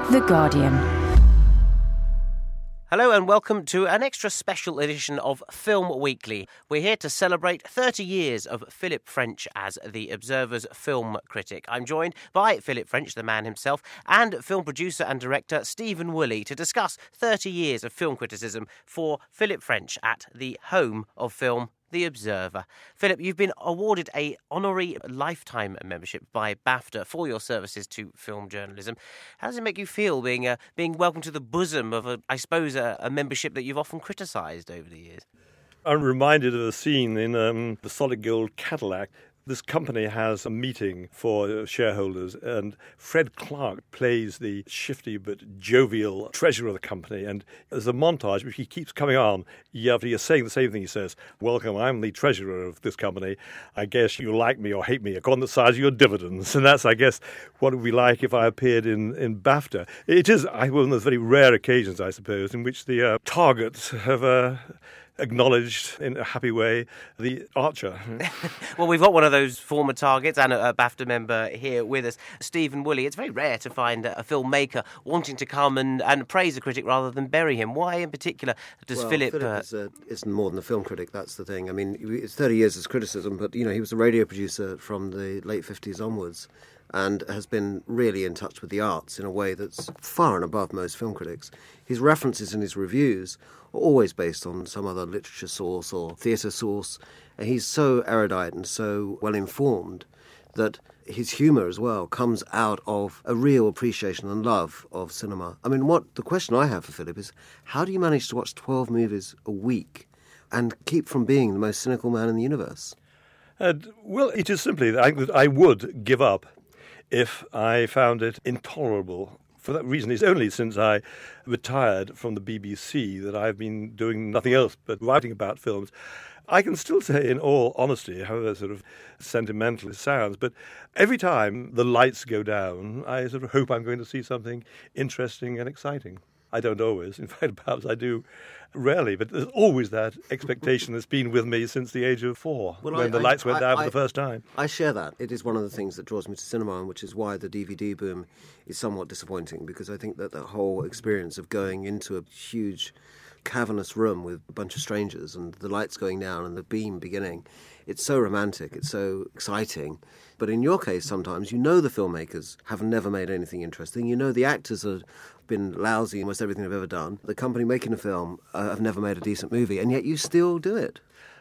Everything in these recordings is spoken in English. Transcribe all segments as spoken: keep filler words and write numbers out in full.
The Guardian. Hello and welcome to an extra special edition of Film Weekly. We're here to celebrate thirty years of Philip French as the Observer's film critic. I'm joined by Philip French, the man himself, and film producer and director Stephen Woolley to discuss thirty years of film criticism for Philip French at the home of film, The Observer. Philip, you've been awarded a honorary lifetime membership by BAFTA for your services to film journalism. How does it make you feel being uh, being welcomed to the bosom of, a, I suppose, a, a membership that you've often criticised over the years? I'm reminded of a scene in um, the Solid Gold Cadillac. This company has a meeting for shareholders, and Fred Clark plays the shifty but jovial treasurer of the company. And there's a montage which he keeps coming on. After you're saying the same thing, he says, "Welcome, I'm the treasurer of this company. I guess you like me or hate me according to the size of your dividends." And that's, I guess, what it would be like if I appeared in, in BAFTA. It is one of those very rare occasions, I suppose, in which the uh, targets have Uh, acknowledged in a happy way the Archer. Well, we've got one of those former targets and a, a BAFTA member here with us, Stephen Woolley. It's very rare to find a, a filmmaker wanting to come and, and praise a critic rather than bury him. Why in particular does well, Philip... Philip uh, is, uh, isn't more than a film critic, that's the thing. I mean, it's thirty years as criticism, but, you know, he was a radio producer from the late fifties onwards and has been really in touch with the arts in a way that's far and above most film critics. His references in his reviews are always based on some other literature source or theatre source. And he's so erudite and so well-informed that his humour as well comes out of a real appreciation and love of cinema. I mean, what the question I have for Philip is, how do you manage to watch twelve movies a week and keep from being the most cynical man in the universe? Uh, well, it is simply that I, that I would give up if I found it intolerable. For that reason, it's only since I retired from the B B C that I've been doing nothing else but writing about films. I can still say in all honesty, however sort of sentimental it sounds, but every time the lights go down, I sort of hope I'm going to see something interesting and exciting. I don't always. In fact, perhaps I do rarely, but there's always that expectation that's been with me since the age of four, well, when I, the lights I, went I, down I, for the first time. I share that. It is one of the things that draws me to cinema, and which is why the D V D boom is somewhat disappointing, because I think that the whole experience of going into a huge cavernous room with a bunch of strangers and the lights going down and the beam beginning, it's so romantic, it's so exciting. But in your case, sometimes you know the filmmakers have never made anything interesting. You know the actors have been lousy in almost everything they've ever done. The company making a film uh, have never made a decent movie, and yet you still do it.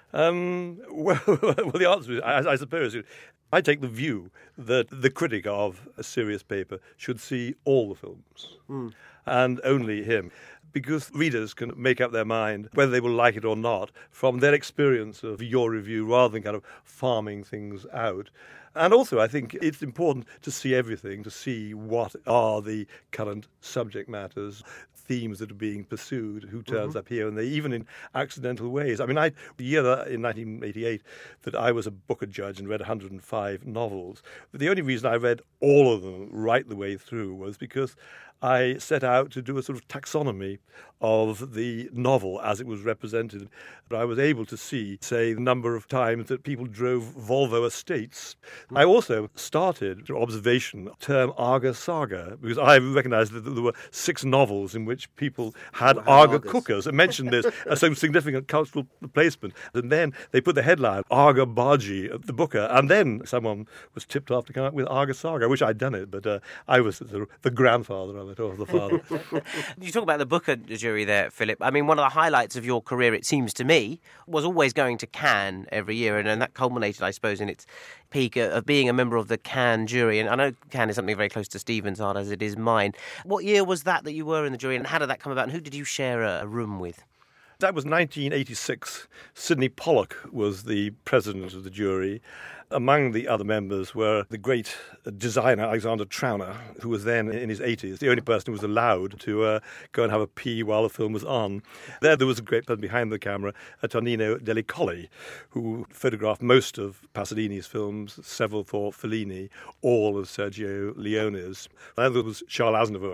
Um, well, well, the answer is, I, I suppose, I take the view that the critic of a serious paper should see all the films, mm. and only him. Because readers can make up their mind whether they will like it or not from their experience of your review rather than kind of farming things out. And also, I think it's important to see everything, to see what are the current subject matters, themes that are being pursued, who turns mm-hmm. up here and there, even in accidental ways. I mean, I, the year in nineteen eighty-eight that I was a Booker judge and read one hundred five novels, the only reason I read all of them right the way through was because I set out to do a sort of taxonomy of the novel as it was represented. But I was able to see, say, the number of times that people drove Volvo estates. I also started an observation term Arga Saga, because I recognised that there were six novels in which people had Arga cookers and mentioned this as some significant cultural placement. And then they put the headline, Arga Bargi, at the Booker, and then someone was tipped off to come up with Arga Saga. I wish I'd done it, but uh, I was the, the grandfather of it, or the father. You talk about the Booker jury there, Philip. I mean, one of the highlights of your career, it seems to me, was always going to Cannes every year, and, and that culminated, I suppose, in its peak of being a member of the Cannes jury. And I know Cannes is something very close to Stephen's heart, as it is mine. What year was that that you were in the jury, and how did that come about, and who did you share a, a room with? That was nineteen eighty-six. Sidney Pollock was the president of the jury. Among the other members were the great designer Alexander Trauner, who was then in his eighties, the only person who was allowed to uh, go and have a pee while the film was on. There, there was a great person behind the camera, Tonino Delicoli, who photographed most of Pasolini's films, several for Fellini, all of Sergio Leone's. And there was Charles Aznavour.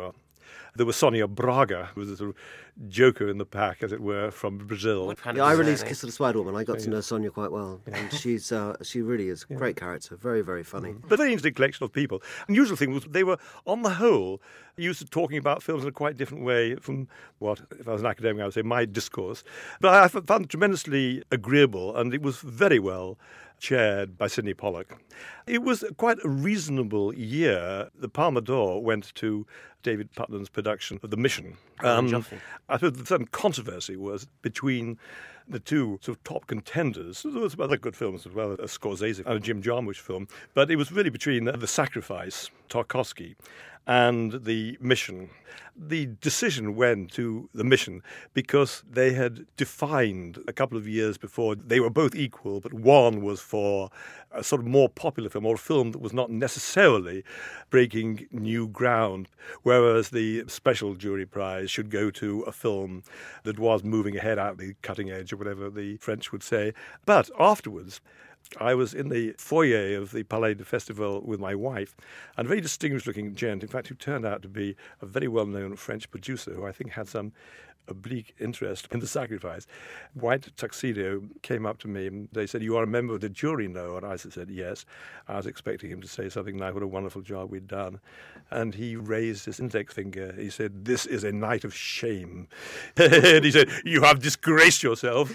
There was Sonia Braga, who was a sort of joker in the pack, as it were, from Brazil. Yeah, I released Kiss of the Spider Woman. I got to know Sonia quite well, and she's uh, she really is a great character, very very funny. But very interesting collection of people. Unusual thing was they were, on the whole, used to talking about films in a quite different way from what, if I was an academic, I would say my discourse. But I found it tremendously agreeable, and it was very well chaired by Sidney Pollack. It was quite a reasonable year. The Palme d'Or went to David Putnam's production of The Mission. Um, I suppose the certain controversy was between the two sort of top contenders. There was some other good films as well, a Scorsese and a Jim Jarmusch film, but it was really between The Sacrifice, Tarkovsky, and The Mission. The decision went to The Mission because they had defined a couple of years before they were both equal, but one was for a sort of more popular film, or a film that was not necessarily breaking new ground, whereas the special jury prize should go to a film that was moving ahead out the cutting edge, or whatever the French would say. But afterwards, I was in the foyer of the Palais de Festival with my wife, and a very distinguished-looking gent, in fact, who turned out to be a very well-known French producer who I think had some oblique interest in The Sacrifice. White tuxedo came up to me and they said, "You are a member of the jury, no?" And I said, "Yes." I was expecting him to say something like, "What a wonderful job we'd done." And he raised his index finger. He said, "This is a night of shame." And he said, "You have disgraced yourself,"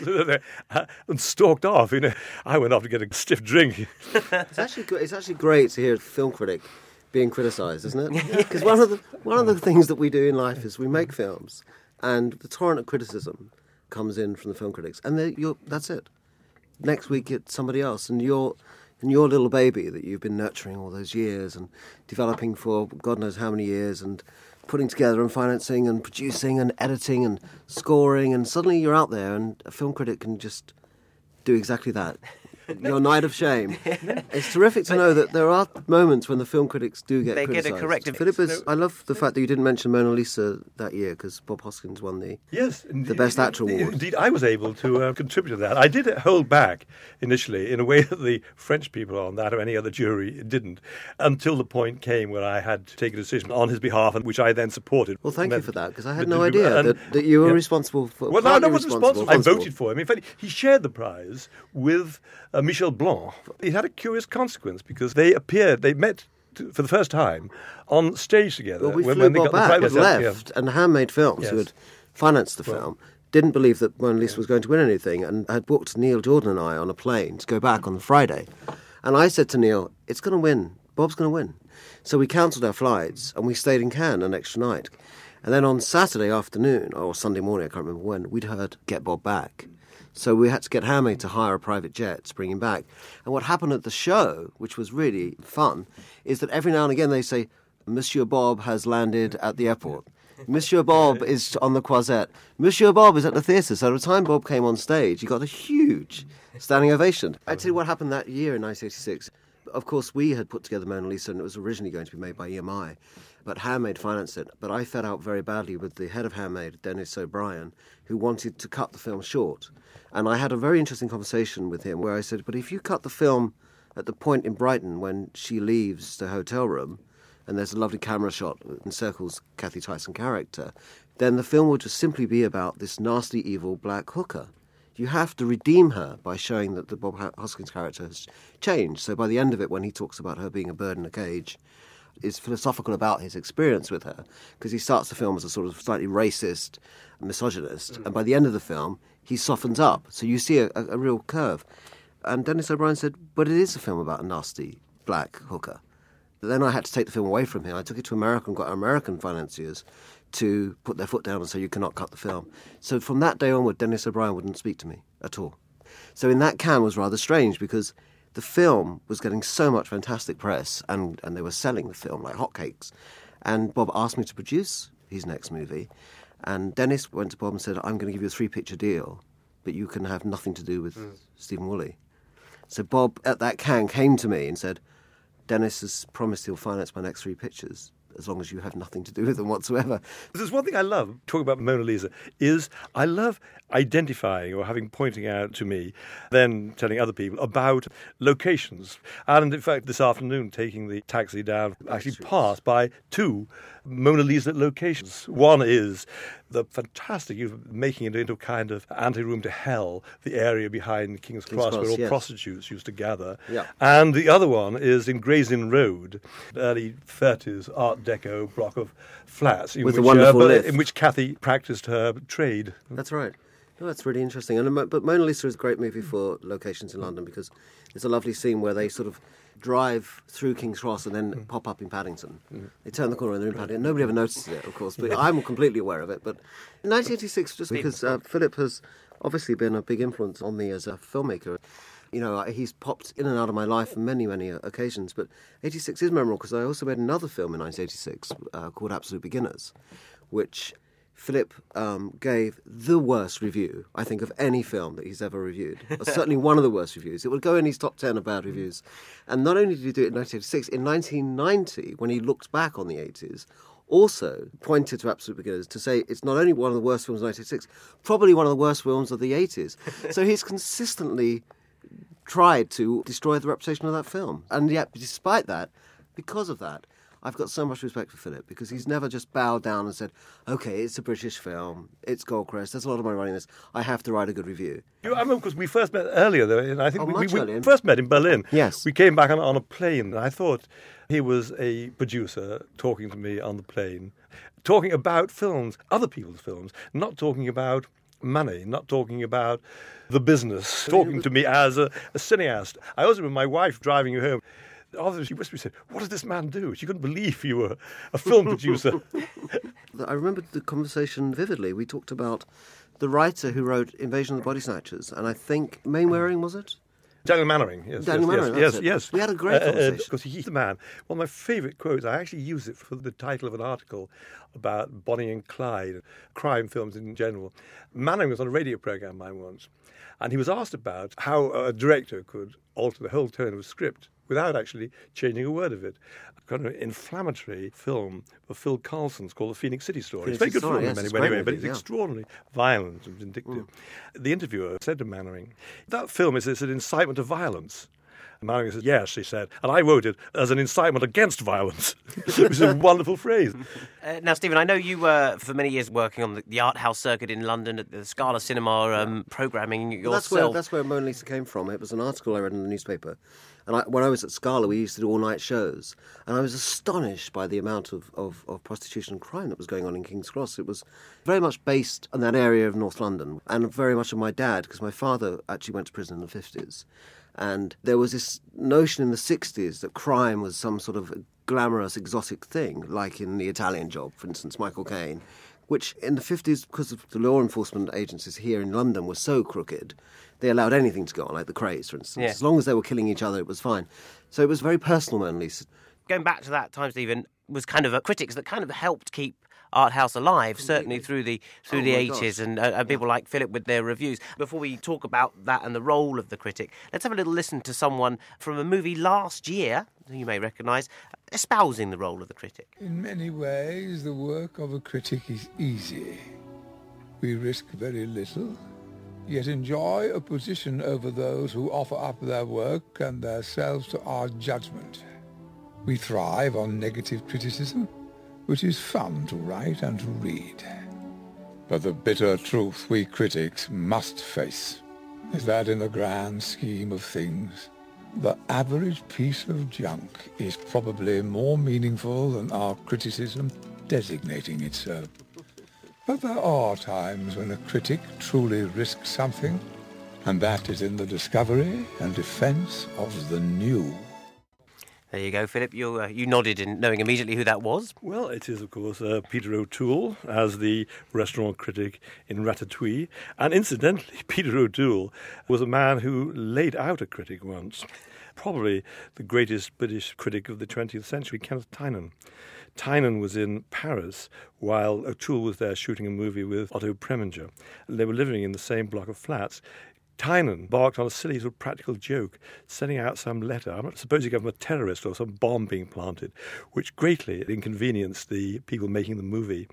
and stalked off. You know, I went off to get a stiff drink. It's actually good. It's actually great to hear a film critic being criticised, isn't it? Because one of the one of the things that we do in life is we make films, and the torrent of criticism comes in from the film critics, and they- you're, that's it. Next week it's somebody else, and your and your little baby that you've been nurturing all those years and developing for God knows how many years, and putting together and financing and producing and editing and scoring, and suddenly you're out there, and a film critic can just do exactly that. Your night of shame. It's terrific to But- know that there are moments when the film critics do get They get a criticised. corrective- Philip, is, I love the fact that you didn't mention Mona Lisa that year because Bob Hoskins won the... Yes, indeed, Best Actor award. Indeed, I was able to uh, contribute to that. I did hold back initially in a way that the French people on that or any other jury didn't, until the point came where I had to take a decision on his behalf, and which I then supported. Well, thank you Meant- for that, because I had but no to do- idea and- that, that you were yeah. responsible for... Well, no, I partly wasn't responsible. I responsible. voted for him. In fact, he shared the prize with uh, Michel Blanc. It had a curious consequence because they appeared, they met to, for the first time on stage together. Well, we when, flew when they Bob got back, the and prize. Yeah. left, and Handmade Films, who Yes. had financed the film, didn't believe that Mona Lisa was going to win anything, and had booked Neil Jordan and I on a plane to go back on the Friday. And I said to Neil, "It's going to win. Bob's going to win." So we cancelled our flights, and we stayed in Cannes an extra night. And then on Saturday afternoon, or Sunday morning, I can't remember when, we'd heard Get Bob Back. So we had to get Handmade to hire a private jet to bring him back. And what happened at the show, which was really fun, is that every now and again they say, "Monsieur Bob has landed at the airport. Monsieur Bob is on the Croisette. Monsieur Bob is at the theatre." So by the time Bob came on stage, he got a huge standing ovation. I tell you what happened that year in nineteen eighty-six. Of course, we had put together Mona Lisa, and it was originally going to be made by E M I. But Handmade financed it. But I fed out very badly with the head of Handmade, Dennis O'Brien, who wanted to cut the film short. And I had a very interesting conversation with him where I said, "But if you cut the film at the point in Brighton when she leaves the hotel room, and there's a lovely camera shot that encircles Kathy Tyson character, then the film will just simply be about this nasty, evil black hooker. You have to redeem her by showing that the Bob Hoskins character has changed." So by the end of it, when he talks about her being a bird in a cage, is philosophical about his experience with her, because he starts the film as a sort of slightly racist misogynist, mm. and by the end of the film, he softens up. So you see a, a, a real curve. And Dennis O'Brien said, "But it is a film about a nasty black hooker." Then I had to take the film away from him. I took it to America and got American financiers to put their foot down and say, "You cannot cut the film." So from that day onward, Dennis O'Brien wouldn't speak to me at all. So in that Cannes was rather strange, because the film was getting so much fantastic press, and, and they were selling the film like hotcakes. And Bob asked me to produce his next movie. And Dennis went to Bob and said, "I'm going to give you a three-picture deal, but you can have nothing to do with mm. Stephen Woolley." So Bob, at that Cannes, came to me and said, "Dennis has promised he'll finance my next three pictures, as long as you have nothing to do with them whatsoever. There's one thing I love, talking about Mona Lisa, is I love identifying or having pointing out to me, then telling other people about locations. And in fact, this afternoon, taking the taxi down, actually passed by two Mona Lisa locations. One is the fantastic, you're making it into a kind of anteroom to hell, the area behind King's, King's Cross, Cross where all yes. prostitutes used to gather. Yeah. And the other one is in Gray's Inn Road, early thirties Art Deco block of flats. In With which, a wonderful uh, lift. In which Kathy practiced her trade. That's right. Oh, that's really interesting. And but Mona Lisa is a great movie for locations in London because there's a lovely scene where they sort of drive through King's Cross and then mm. pop up in Paddington. Mm. They turn the corner and they're in Paddington. Nobody ever notices it, of course, but I'm completely aware of it. But in nineteen eighty-six, just because uh, Philip has obviously been a big influence on me as a filmmaker. You know, he's popped in and out of my life on many, many occasions. But eighty-six is memorable because I also made another film in nineteen eighty-six uh, called Absolute Beginners, which Philip um, gave the worst review, I think, of any film that he's ever reviewed. Or certainly one of the worst reviews. It would go in his top ten of bad reviews. And not only did he do it in nineteen eighty-six, in nineteen ninety, when he looked back on the eighties, also pointed to Absolute Beginners to say it's not only one of the worst films of nineteen eighty-six, probably one of the worst films of the eighties. So he's consistently tried to destroy the reputation of that film. And yet, despite that, because of that, I've got so much respect for Philip because he's never just bowed down and said, OK, it's a British film, it's Goldcrest, there's a lot of money running this, I have to write a good review. You know, I remember because we first met earlier, though, and I think oh, we, much we, earlier. we first met in Berlin. Yes. We came back on, on a plane, and I thought he was a producer talking to me on the plane, talking about films, other people's films, not talking about money, not talking about the business, talking to me as a, a cineast. I also remember my wife driving you home. After she whispered, said, "What does this man do?" She couldn't believe you were a film producer. I remember the conversation vividly. We talked about the writer who wrote Invasion of the Body Snatchers, and I think Mainwaring, was it? Daniel Mannering, yes. Daniel yes, Mannering, yes, that's yes, it. yes. We had a great conversation. Because uh, he's the man. One of my favourite quotes, I actually use it for the title of an article about Bonnie and Clyde, crime films in general. Mannering was on a radio programme of mine once, and he was asked about how a director could alter the whole tone of a script without actually changing a word of it. Kind of inflammatory film of Phil Coulson's called The Phoenix City Story. Phoenix it's a very good Story, film yes, in it's many, many great ways, but movie, it's yeah. extraordinarily violent and vindictive. Mm. The interviewer said to Mannering, that film is, is an incitement to violence. And Mannering said, yes, he said, and I wrote it as an incitement against violence. It was a wonderful phrase. Uh, now, Stephen, I know you were for many years working on the, the art house circuit in London at the Scala Cinema um, programming yourself. Well, that's where that's where Mona Lisa came from. It was an article I read in the newspaper. And I, when I was at Scala, we used to do all-night shows. And I was astonished by the amount of, of, of prostitution and crime that was going on in King's Cross. It was very much based on that area of North London. And very much on my dad, because my father actually went to prison in the fifties. And there was this notion in the sixties that crime was some sort of glamorous, exotic thing, like in The Italian Job, for instance, Michael Caine, which in the fifties, because of the law enforcement agencies here in London were so crooked, they allowed anything to go on, like the Krays, for instance. Yeah. As long as they were killing each other, it was fine. So it was very personal, Mona Lisa. Going back to that time, Stephen, was kind of a critics that kind of helped keep art house alive, certainly through the through Oh, the my eighties, gosh. and, uh, and people like Philip with their reviews. Before we talk about that and the role of the critic, let's have a little listen to someone from a movie last year, who you may recognise, espousing the role of the critic. In many ways, the work of a critic is easy. We risk very little, yet enjoy a position over those who offer up their work and themselves to our judgment. We thrive on negative criticism, which is fun to write and to read. But the bitter truth we critics must face is that in the grand scheme of things, the average piece of junk is probably more meaningful than our criticism designating it so. But there are times when a critic truly risks something, and that is in the discovery and defence of the new. There you go, Philip. You uh, you nodded in knowing immediately who that was. Well, it is, of course, uh, Peter O'Toole as the restaurant critic in Ratatouille. And incidentally, Peter O'Toole was a man who laid out a critic once. Probably the greatest British critic of the twentieth century, Kenneth Tynan. Tynan was in Paris while O'Toole was there shooting a movie with Otto Preminger. They were living in the same block of flats. Tynan embarked on a silly sort of practical joke, sending out some letter, I'm not supposing of a terrorist or some bomb being planted, which greatly inconvenienced the people making the movie.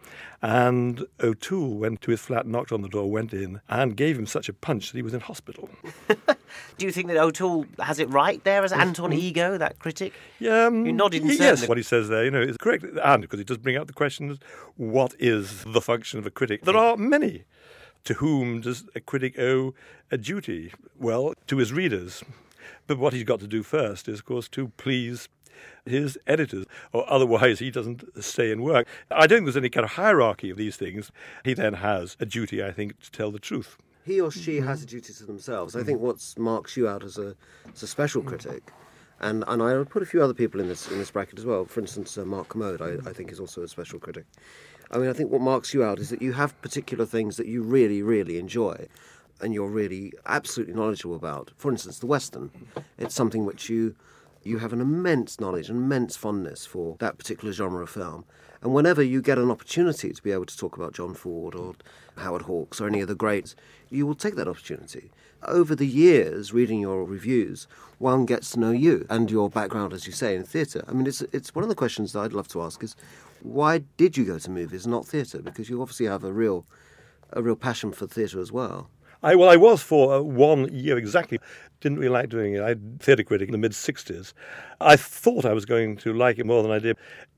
And O'Toole went to his flat, knocked on the door, went in, and gave him such a punch that he was in hospital. Do you think that O'Toole has it right there as Anton Ego, that critic? Yeah, um, you nodded in yes, certain... what he says there, you know, is correct, and because it does bring out the question, what is the function of a critic? There are many. To whom does a critic owe a duty? Well, to his readers. But what he's got to do first is, of course, to please his editors, or otherwise he doesn't stay in work. I don't think there's any kind of hierarchy of these things. He then has a duty, I think, to tell the truth. He or she has a duty to themselves. I think what marks you out as a, as a special critic, and, and I would put a few other people in this in this bracket as well. For instance, uh, Mark Commode, I, I think, is also a special critic. I mean, I think what marks you out is that you have particular things that you really, really enjoy and you're really absolutely knowledgeable about. For instance, the Western. It's something which you you have an immense knowledge, an immense fondness for that particular genre of film. And whenever you get an opportunity to be able to talk about John Ford or Howard Hawks or any of the greats, you will take that opportunity. Over the years, reading your reviews, one gets to know you and your background, as you say, in theatre. I mean, it's it's one of the questions that I'd love to ask is, why did you go to movies, not theatre? Because you obviously have a real, a real passion for theatre as well. I, well, I was for uh, one year exactly. Didn't really like doing it. I had theatre critic in the mid-sixties. I thought I was going to like it more than I did.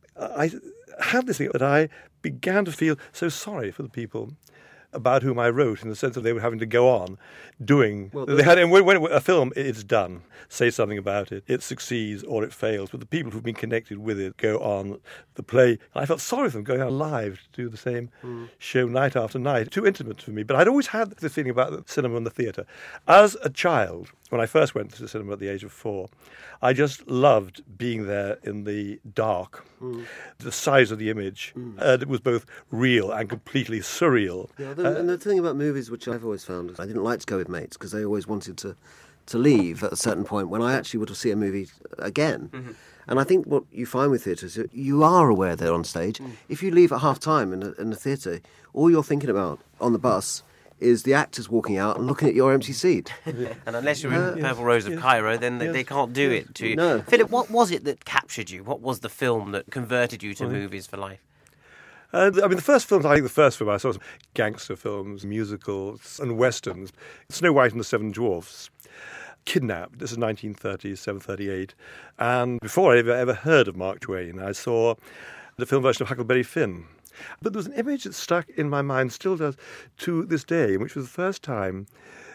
I had this thing that I began to feel so sorry for the people about whom I wrote, in the sense that they were having to go on doing. Well, they had, and when, when a film it's done, say something about it, it succeeds or it fails. But the people who've been connected with it go on the play. I felt sorry for them going on live to do the same mm. show night after night. Too intimate for me. But I'd always had the feeling about the cinema and the theatre. As a child, when I first went to the cinema at the age of four, I just loved being there in the dark. Mm. The size of the image, mm. uh, it was both real and completely surreal. Yeah, the, uh, and the thing about movies, which I've always found, is I didn't like to go with mates because they always wanted to, to leave at a certain point when I actually would see a movie again. Mm-hmm. And I think what you find with theatre is that you are aware they're on stage. Mm. If you leave at half time in the, in the theatre, all you're thinking about on the bus is the actors walking out and looking at your empty seat. And unless you're uh, in Purple Rose of yes, Cairo, then they, yes, they can't do yes. it to you. No. Philip, what was it that captured you? What was the film that converted you to well, movies for life? Uh, I mean, the first films, I think the first film I saw was gangster films, musicals and westerns. Snow White and the Seven Dwarfs. Kidnapped, this is nineteen thirty-seven, thirty-eight. And before I ever, ever heard of Mark Twain, I saw the film version of Huckleberry Finn. But there was an image that stuck in my mind, still does, to this day, which was the first time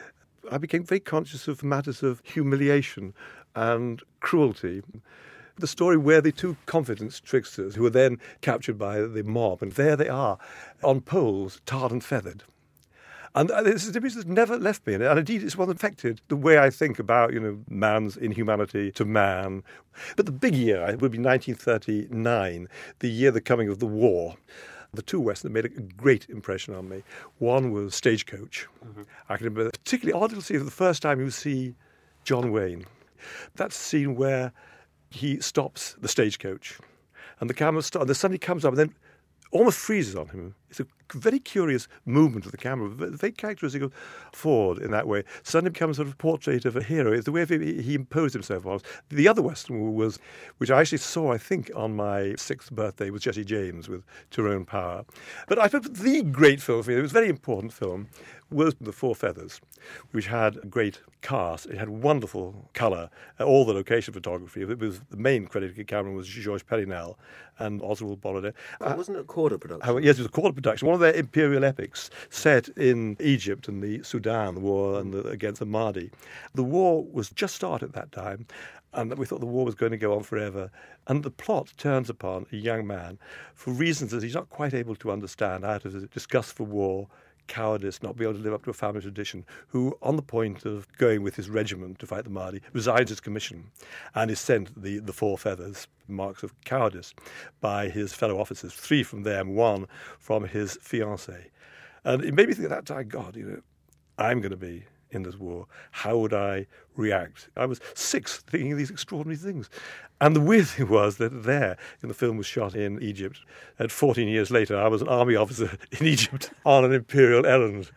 I became very conscious of matters of humiliation and cruelty. The story where the two confidence tricksters, who were then captured by the mob, and there they are, on poles, tarred and feathered. And this is an image that's never left me. And indeed, it's one that affected the way I think about, you know, man's inhumanity to man. But the big year would be nineteen thirty-nine, the year of the coming of the war. The two westerns made a great impression on me. One was Stagecoach. Mm-hmm. I can remember particularly odd to see for the first time you see John Wayne. That scene where he stops the stagecoach and the camera stops, and then suddenly comes up and then almost freezes on him. It's a very curious movement of the camera, very characteristic of Ford in that way. Suddenly becomes sort of a portrait of a hero. It's the way he imposed himself on us. The other Western was, which I actually saw, I think, on my sixth birthday, was Jesse James with Tyrone Power. But I thought the great film for me, it was a very important film, was The Four Feathers, which had a great cast. It had wonderful colour, uh, all the location photography. It was the main credited cameraman was Georges Perinal and Oswald Bollidet. Oh, wasn't it a Corda production? Uh, yes, it was a Corda production. One of their imperial epics set in Egypt and the Sudan, the war and the, against the Mahdi. The war was just started at that time, and we thought the war was going to go on forever. And the plot turns upon a young man, for reasons that he's not quite able to understand, out of his disgust for war, cowardice, not be able to live up to a family tradition, who, on the point of going with his regiment to fight the Mahdi, resigns his commission and is sent the, the four feathers, marks of cowardice, by his fellow officers, three from them, one from his fiancée. And it made me think at that time, God, you know, I'm going to be in this war? How would I react? I was six, thinking of these extraordinary things. And the weird thing was that there, and the film was shot in Egypt, and fourteen years later, I was an army officer in Egypt on an imperial errand.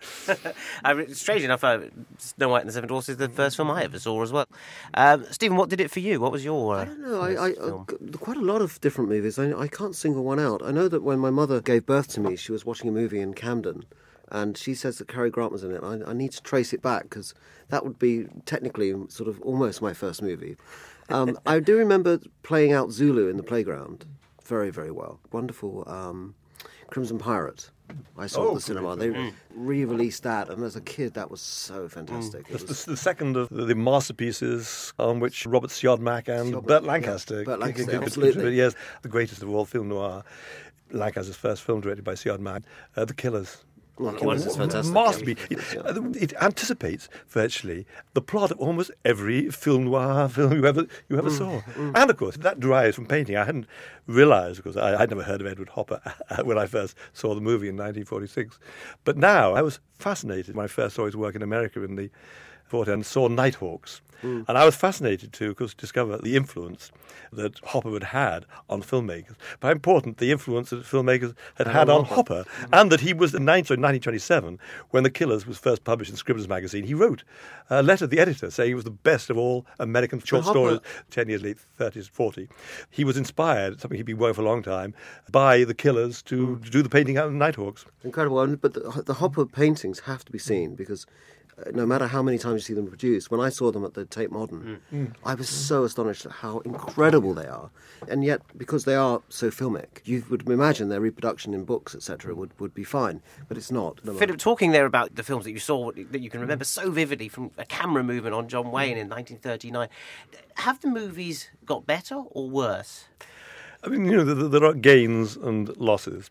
I mean, strange enough, uh, Snow White and the Seven Dwarfs is the first film I ever saw as well. Um, Stephen, what did it for you? What was your uh, I don't know. I, I, film? I quite a lot of different movies. I, I can't single one out. I know that when my mother gave birth to me, she was watching a movie in Camden, and she says that Cary Grant was in it. I, I need to trace it back because that would be technically sort of almost my first movie. Um, I do remember playing out Zulu in the playground very, very well. Wonderful. Um, Crimson Pirate. I saw Oh, at the cinema. They mm. re-released that, and as a kid, that was so fantastic. It It's was, the, the second of the masterpieces on which Robert Siodmak and Siodmak, Burt yeah. Lancaster. Burt Lancaster, c- c- absolutely. Yes, the greatest of all film noir. Lancaster's first film directed by Siodmak, uh, The Killers. well, Killers is fantastic. Masterpiece. Yeah. It, it anticipates virtually the plot of almost every film noir film you ever you ever saw. And of course, that derives from painting. I hadn't realised, because I, I'd never heard of Edward Hopper when I first saw the movie in nineteen forty-six. But now I was fascinated when I first saw his work in America in the forties and saw Nighthawks. Mm. And I was fascinated to, of course, discover the influence that Hopper had had on filmmakers. But how important the influence that filmmakers had had on Hopper, mm. and that he was in nineteen twenty-seven, when The Killers was first published in Scribner's magazine, he wrote a letter to the editor saying he was the best of all American short Hopper, stories, ten years late, thirties, forty. He was inspired, something he'd been working for a long time, by The Killers to, mm. to do the painting out of Nighthawks. Incredible. But the, the Hopper paintings have to be seen because uh, no matter how many times you see them produced, when I saw them at the Tate Modern, mm. I was so astonished at how incredible they are. And yet, because they are so filmic, you would imagine their reproduction in books, et cetera, would, would be fine. But it's not. No Philip, talking there about the films that you saw, that you can remember so vividly from a camera movement on John Wayne in nineteen thirty-nine, have the movies got better or worse? I mean, you know, there, there are gains and losses.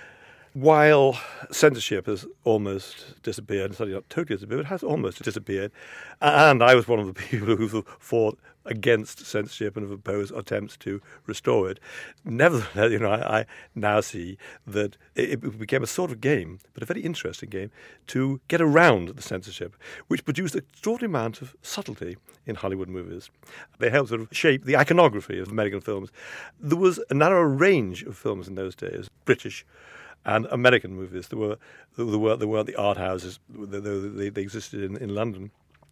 While censorship has almost disappeared, certainly not totally disappeared, it has almost disappeared. And I was one of the people who fought against censorship and have opposed attempts to restore it. Nevertheless, you know, I, I now see that it, it became a sort of game, but a very interesting game, to get around the censorship, which produced an extraordinary amount of subtlety in Hollywood movies. They helped sort of shape the iconography of American films. There was a narrow range of films in those days, British and American movies. There were there were there were the art houses. They, they existed in, in London.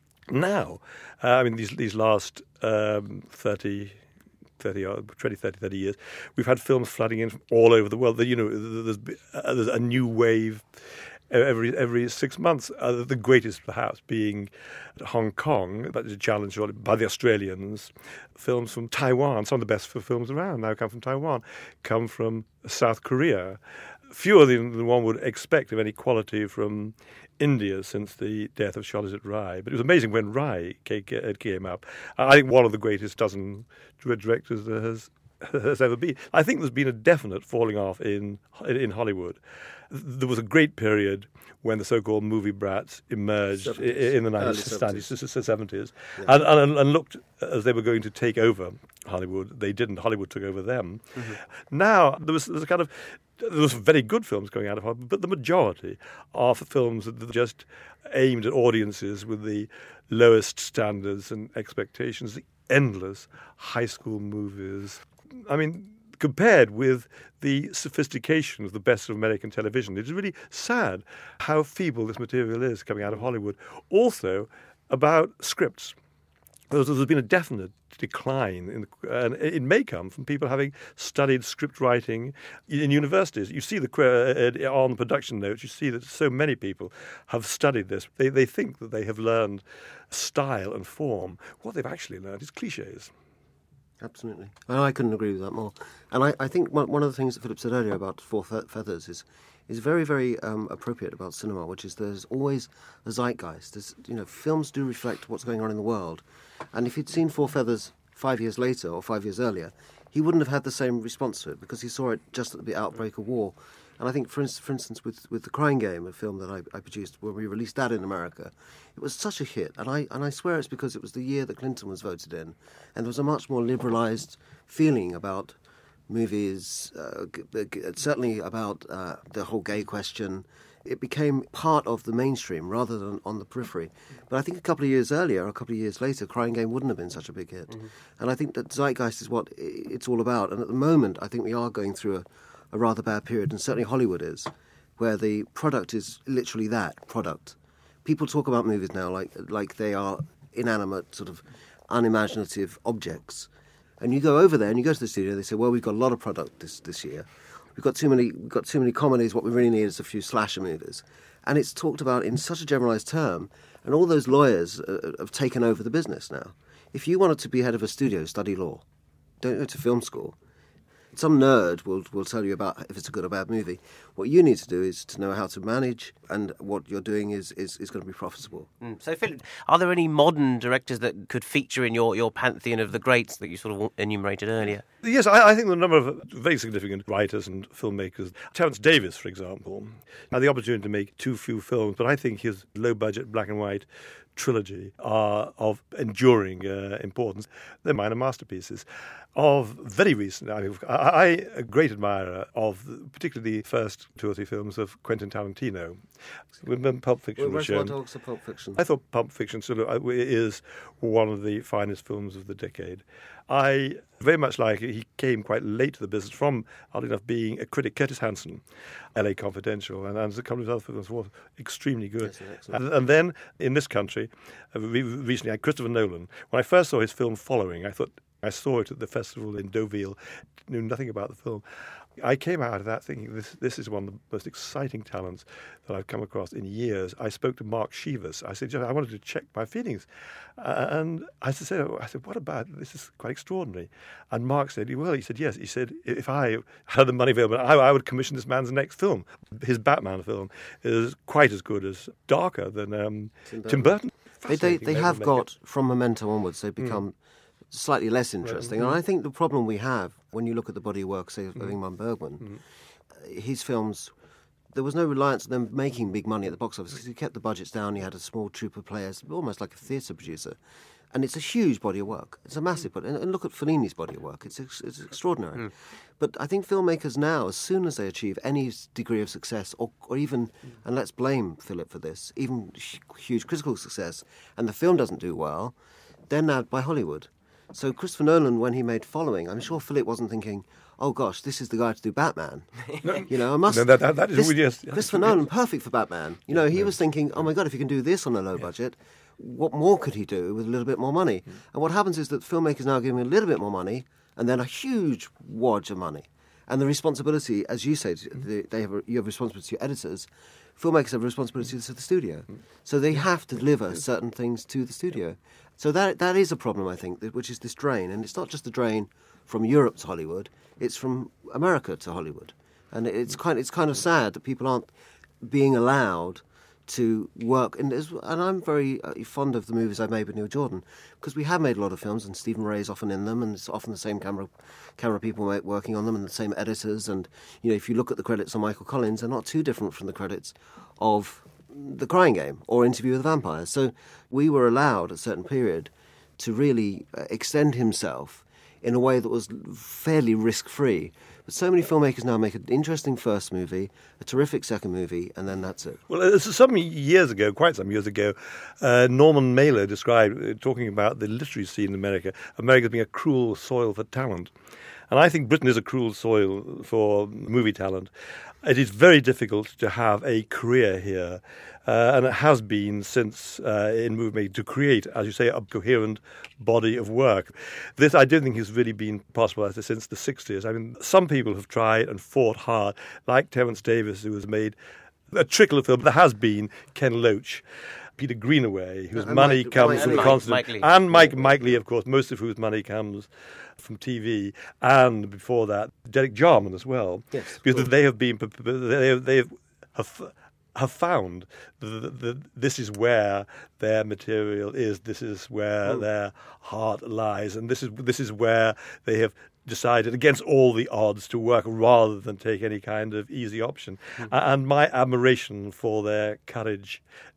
Now, uh, I mean, these these last um, thirty, thirty, twenty, thirty, thirty years, we've had films flooding in from all over the world. You know, there's, uh, there's a new wave every every six months. Uh, the greatest, perhaps, being Hong Kong, but it's challenged by the Australians. Films from Taiwan, some of the best films around now come from Taiwan, come from South Korea. Fewer than one would expect of any quality from India since the death of Charlotte Rai. But it was amazing when Rai came up. I think one of the greatest dozen directors there has has ever been. I think there's been a definite falling off in in Hollywood. There was a great period when the so-called movie brats emerged seventies. In the nineteen seventies, yeah. and, and, and looked as they were going to take over Hollywood. They didn't. Hollywood took over them. Mm-hmm. Now, there was, there was a kind of there was very good films going out of Hollywood, but the majority are films that just aimed at audiences with the lowest standards and expectations, the endless high school movies. I mean, compared with the sophistication of the best of American television, it's really sad how feeble this material is coming out of Hollywood. Also, about scripts. There's been a definite decline, in the, and it may come from people having studied script writing in universities. You see the uh, on the production notes, you see that so many people have studied this. They, they think that they have learned style and form. What they've actually learned is cliches. Absolutely. I couldn't agree with that more. And I, I think one of the things that Philip said earlier about Four Feathers is is very, very um, appropriate about cinema, which is there's always a zeitgeist. There's, you know, films do reflect what's going on in the world. And if he'd seen Four Feathers five years later or five years earlier, he wouldn't have had the same response to it because he saw it just at the outbreak of war. And I think, for instance, for instance with, with The Crying Game, a film that I, I produced when we released that in America, it was such a hit. And I and I swear it's because it was the year that Clinton was voted in. And there was a much more liberalised feeling about movies, uh, certainly about uh, the whole gay question. it became part of the mainstream rather than on the periphery. But I think a couple of years earlier, or a couple of years later, Crying Game wouldn't have been such a big hit. Mm-hmm. And I think that zeitgeist is what it's all about. And at the moment, I think we are going through a, a rather bad period, and certainly Hollywood is, where the product is literally that, product. People talk about movies now like like they are inanimate, sort of unimaginative objects. And you go over there and you go to the studio, they say, well, we've got a lot of product this, this year. We've got too many we've got too many comedies, what we really need is a few slasher movies. And it's talked about in such a generalised term, and all those lawyers uh, have taken over the business now. If you wanted to be head of a studio, study law. Don't go to film school. Some nerd will will tell you about if it's a good or bad movie. What you need to do is to know how to manage, and what you're doing is, is, is going to be profitable. Mm. So, Philip, are there any modern directors that could feature in your, your pantheon of the greats that you sort of enumerated earlier? Yes, I, I think the number of very significant writers and filmmakers. Terence Davies, for example, had the opportunity to make too few films, but I think his low-budget black and white trilogy are of enduring uh, importance. They're minor masterpieces. Of very recent, I mean, I, I a great admirer of the, particularly the first two or three films of Quentin Tarantino. When Pulp Fiction well, was shown, talks of Pulp Fiction. I thought Pulp Fiction sort of is one of the finest films of the decade. I very much like it. He came quite late to the business from, oddly enough, being a critic. Curtis Hanson, L A Confidential, and, and a couple of other films were extremely good. Yes, and, and then in this country, uh, we recently had Christopher Nolan. When I first saw his film Following, I thought, I saw it at the festival in Deauville, knew nothing about the film. I came out of that thinking this this is one of the most exciting talents that I've come across in years. I spoke to Mark Shivers. I said, I wanted to check my feelings. Uh, and I said, I said, what about it? This is quite extraordinary. And Mark said, well, he said, yes. He said, if I had the money available, I, I would commission this man's next film. His Batman film is quite as good as darker than um, Tim Burton. Tim Burton. They, they, they have got, from Memento onwards, they've become... Mm. slightly less interesting. Mm-hmm. And I think the problem we have, when you look at the body of work, say, of mm-hmm. Ingmar Bergman, mm-hmm. his films, there was no reliance on them making big money at the box office because he kept the budgets down, he had a small troupe of players, almost like a theatre producer. And it's a huge body of work. It's a massive body. And, and look at Fellini's body of work. It's it's extraordinary. Mm. But I think filmmakers now, as soon as they achieve any degree of success, or, or even, mm. and let's blame Philip for this, even huge critical success, and the film doesn't do well, they're nabbed by Hollywood. So Christopher Nolan, when he made Following, I'm sure Philip wasn't thinking, oh gosh, this is the guy to do Batman. No. You know, I must... No, that, that, that is this, really, yes, Christopher Nolan, perfect for Batman. You know, he yeah. was thinking, oh my God, if he can do this on a low yeah. budget, what more could he do with a little bit more money? Mm. And what happens is that filmmakers now give him a little bit more money, and then a huge wad of money. And the responsibility, as you said, mm. they have a, you have responsibility to your editors. Filmmakers have a responsibility to the studio. Mm. So they have to deliver certain things to the studio. So that that is a problem, I think, which is this drain. And it's not just the drain from Europe to Hollywood, it's from America to Hollywood. And it's kind, it's kind of sad that people aren't being allowed to work. And, and I'm very uh, fond of the movies I've made with Neil Jordan, because we have made a lot of films, and Stephen Ray is often in them, and it's often the same camera camera people make, working on them, and the same editors. And, you know, if you look at the credits on Michael Collins, they're not too different from the credits of The Crying Game or Interview with the Vampire. So we were allowed at a certain period to really uh, extend himself in a way that was fairly risk-free. But so many filmmakers now make an interesting first movie, a terrific second movie, and then that's it. Well, some years ago, quite some years ago, uh, Norman Mailer described, uh, talking about the literary scene in America, America being a cruel soil for talent. And I think Britain is a cruel soil for movie talent. It is very difficult to have a career here, uh, and it has been since uh, in movie making, to create, as you say, a coherent body of work. This, I don't think, has really been possible since the sixties. I mean, some people have tried and fought hard, like Terence Davies, who has made a trickle of film. There has been Ken Loach, Peter Greenaway, whose and money Mike, comes Mike, from Mike, constant, Mike Lee. and Mike Mike Lee, of course, most of whose money comes from T V, and before that, Derek Jarman as well, yes, because they have been they have, they have have found that this is where their material is, this is where mm. their heart lies, and this is this is where they have decided against all the odds to work rather than take any kind of easy option. Mm. And my admiration for their courage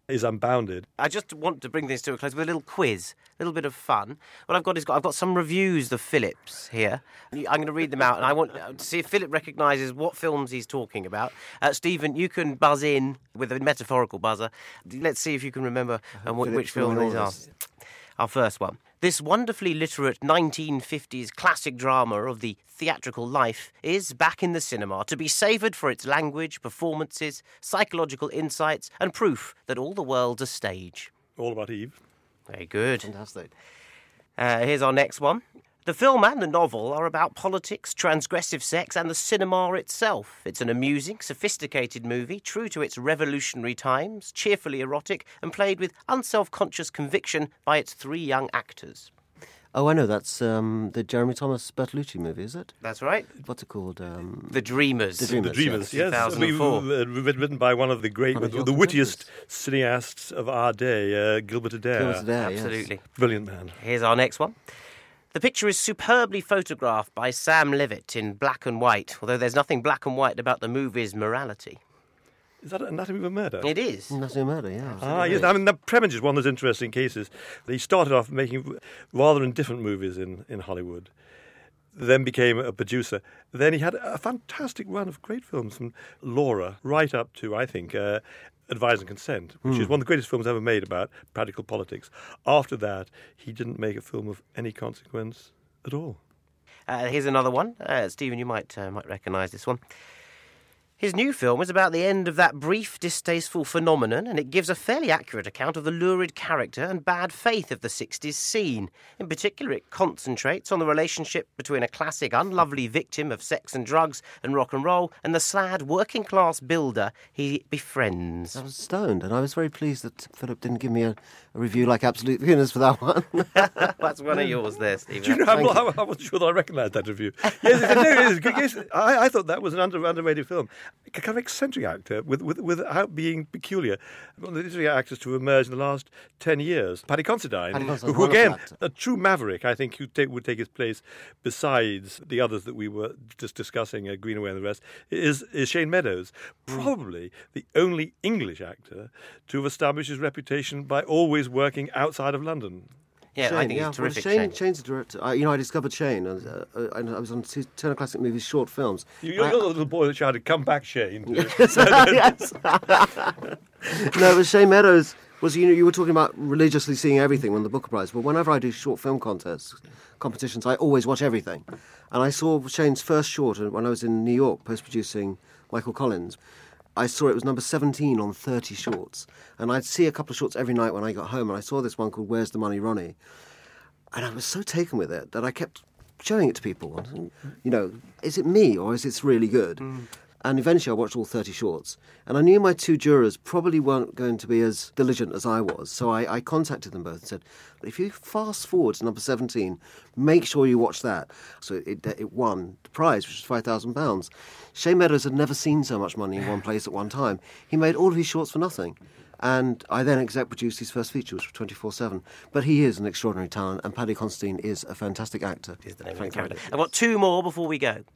is unbounded. I just want to bring this to a close with a little quiz, a little bit of fun. What I've got is got, I've got some reviews of Philip's here. I'm going to read them out, and I want to see if Philip recognises what films he's talking about. Uh, Stephen, you can buzz in with a metaphorical buzzer. Let's see if you can remember um, which, which film these are. Our first one. This wonderfully literate nineteen fifties classic drama of the theatrical life is back in the cinema to be savoured for its language, performances, psychological insights, and proof that all the world's a stage. All About Eve. Very good. Fantastic. Uh, here's our next one. The film and the novel are about politics, transgressive sex, and the cinema itself. It's an amusing, sophisticated movie, true to its revolutionary times, cheerfully erotic, and played with unself-conscious conviction by its three young actors. Oh, I know. That's um, the Jeremy Thomas Bertolucci movie, is it? That's right. What's it called? Um, The Dreamers. The Dreamers. The Dreamers, yes. yes. two thousand four. We, uh, written by one of the great, One of the, your the wittiest contemporaries. cineasts of our day, uh, Gilbert Adair. Gilbert Adair, yes. Absolutely. Brilliant man. Here's our next one. The picture is superbly photographed by Sam Levitt in black and white, although there's nothing black and white about the movie's morality. Is that Anatomy of a Murder? It is. Nothing Murder, yeah. Ah, yes. I mean, the Preminger is one of those interesting cases. He started off making rather indifferent movies in, in Hollywood, then became a producer. Then he had a fantastic run of great films from Laura right up to, I think, uh, Advise and Consent, which mm. is one of the greatest films ever made about practical politics. After that, he didn't make a film of any consequence at all. Uh, here's another one. Uh, Stephen, you might uh, might recognise this one. His new film is about the end of that brief, distasteful phenomenon, and it gives a fairly accurate account of the lurid character and bad faith of the sixties scene. In particular, it concentrates on the relationship between a classic, unlovely victim of sex and drugs and rock and roll and the sad, working-class builder he befriends. I was stoned, and I was very pleased that Philip didn't give me a, a review like Absolute Beginners for that one. That's one of yours there, Stephen. Do you know, I'm, I'm, I'm not sure that I recognised that review. Yes, no, it is. Yes, I, I thought that was an under, underrated film. A kind of eccentric actor with, with, without being peculiar. One of the eccentric actors to emerge in the last ten years. Paddy Considine, Paddy Considine, who again, actor. a true maverick, I think, who take, would take his place besides the others that we were just discussing, uh, Greenaway and the rest, is, is Shane Meadows. Probably the only English actor to have established his reputation by always working outside of London. Yeah, Shane, I think yeah. he's terrific. Well, Shane, Shane. Shane's a director. I, you know, I discovered Shane. And, uh, uh, I was on two Turner Classic Movies short films. You, you're I, the little boy that shouted, "Come back, Shane!" yes. No, but Shane Meadows was, you know, you were talking about religiously seeing everything when the Booker Prize. Well, whenever I do short film contests, competitions, I always watch everything. And I saw Shane's first short when I was in New York post-producing Michael Collins. I saw it was number seventeen on thirty shorts. And I'd see a couple of shorts every night when I got home, and I saw this one called Where's the Money, Ronnie? And I was so taken with it that I kept showing it to people. You know, is it me or is it really good? Mm. And eventually I watched all thirty shorts. And I knew my two jurors probably weren't going to be as diligent as I was. So I, I contacted them both and said, if you fast forward to number seventeen, make sure you watch that. So it, it won the prize, which was five thousand pounds. Shane Meadows had never seen so much money in one place at one time. He made all of his shorts for nothing. And I then exec produced his first feature, which was twenty-four seven. But he is an extraordinary talent, and Paddy Considine is a fantastic actor. Is the name of the character. I've got two more before we go.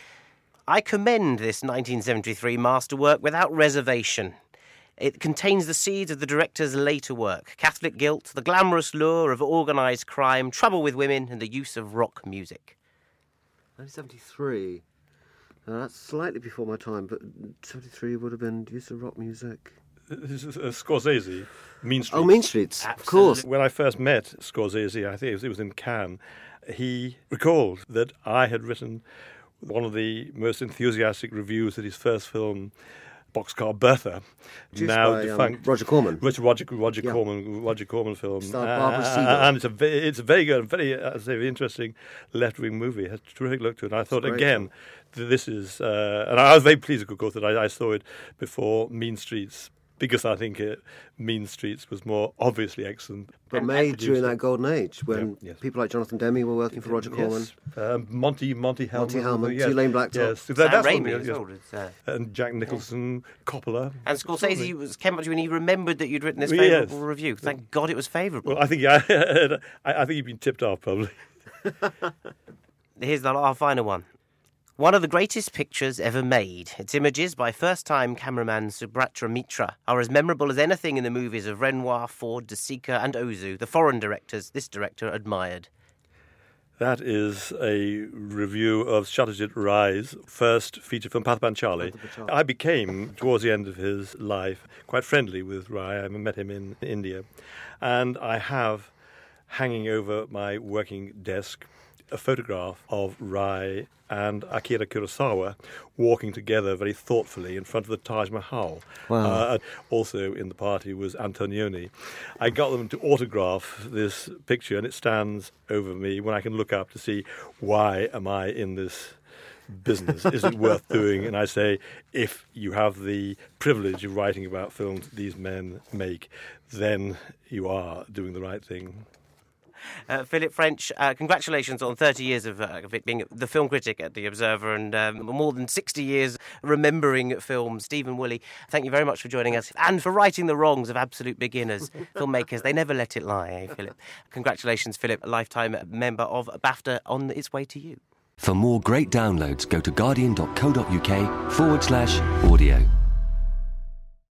I commend this nineteen seventy-three masterwork without reservation. It contains the seeds of the director's later work: Catholic guilt, the glamorous lure of organised crime, trouble with women, and the use of rock music. nineteen seventy-three. Uh, that's slightly before my time, but seventy-three would have been use of rock music. This is uh, Scorsese, Mean Streets. Oh, Mean Streets, Absolutely. Of course. When I first met Scorsese, I think it was, it was in Cannes, he recalled that I had written one of the most enthusiastic reviews of his first film, Boxcar Bertha, Produced now by, defunct. Um, Roger Corman. Which Roger Roger yeah. Corman Roger Corman film. Starred Barbara uh, Siegel. and it's a ve- it's a very good, very uh, I say, very interesting left wing movie. It has a terrific look to it. And I thought great. again, th- this is, uh, and I was very pleased, of course, that I, I saw it before Mean Streets, because I think uh, Mean Streets was more obviously excellent. But made during that golden age, when yeah, yes. people like Jonathan Demme were working for Roger Corman. Yes. Um, Monty Monty Hellman. Monty Hellman, yes. Tulane Blacktop. Yes. Sam That, that's Raimi what, as yes. well. It's, uh, And Jack Nicholson, Coppola. And Scorsese was, came up to you and he remembered that you'd written this Yes. favourable review. Thank God it was favourable. Well, I think yeah, I, I think you've been tipped off, probably. Here's the, our final one. One of the greatest pictures ever made. Its images by first-time cameraman Subrata Mitra are as memorable as anything in the movies of Renoir, Ford, De Sica and Ozu, the foreign directors this director admired. That is a review of Satyajit Ray's first feature film, Pathapan Charlie. I became, towards the end of his life, quite friendly with Ray. I met him in India. And I have, hanging over my working desk, a photograph of Ray and Akira Kurosawa walking together very thoughtfully in front of the Taj Mahal. Wow. Uh, also in the party was Antonioni. I got them to autograph this picture, and it stands over me when I can look up to see, why am I in this business? Is it worth doing? And I say, if you have the privilege of writing about films these men make, then you are doing the right thing. Uh, Philip French, uh, congratulations on thirty years of, uh, of it being the film critic at The Observer and um, more than sixty years remembering films. Stephen Woolley, thank you very much for joining us and for righting the wrongs of absolute beginners, filmmakers. They never let it lie, eh, Philip? Congratulations, Philip, a lifetime member of BAFTA on its way to you. For more great downloads, go to guardian.co.uk forward slash audio.